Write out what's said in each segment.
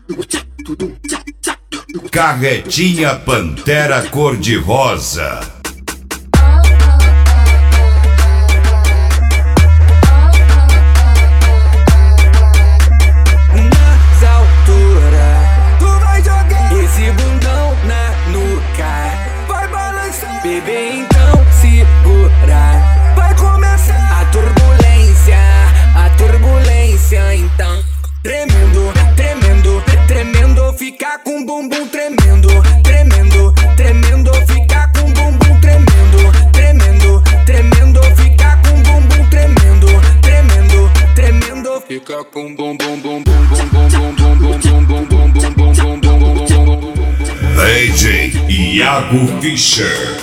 Carretinha Pantera cor-de-rosa. Nas alturas, tu vai jogar esse bundão na nuca. Vai balançar, bebê, então segura. Vai começar a turbulência, então. Tremendo, tremendo, tremendo, ficar com bumbum tremendo. Tremendo, tremendo, ficar com bumbum tremendo. Tremendo, tremendo, ficar com bumbum tremendo. Tremendo, tremendo, ficar com bumbum bum bum bum bum bum bum bum bum bum bum bum bum bum. DJ Iago Fischer.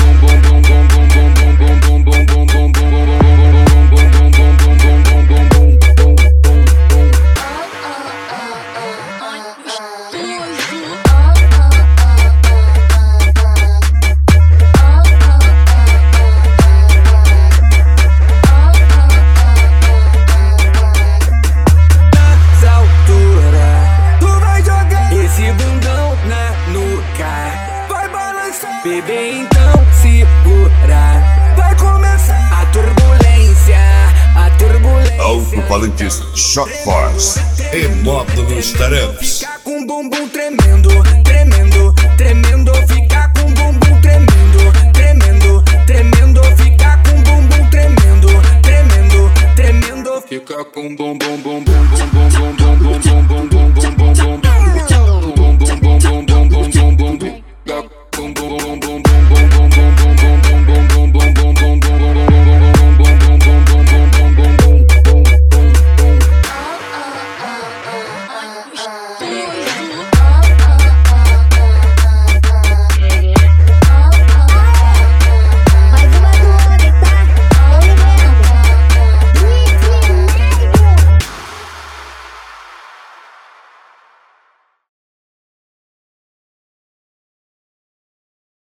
Bebê, então segura. Vai começar a turbulência, Alto-falantes Shot Force e módulos Taramps. Ficar com bumbum tremendo, tremendo, tremendo, ficar com bumbum tremendo. Tremendo, tremendo, ficar com bumbum tremendo. Tremendo, tremendo, ficar com bumbum bum bum bum bum bum bum bum.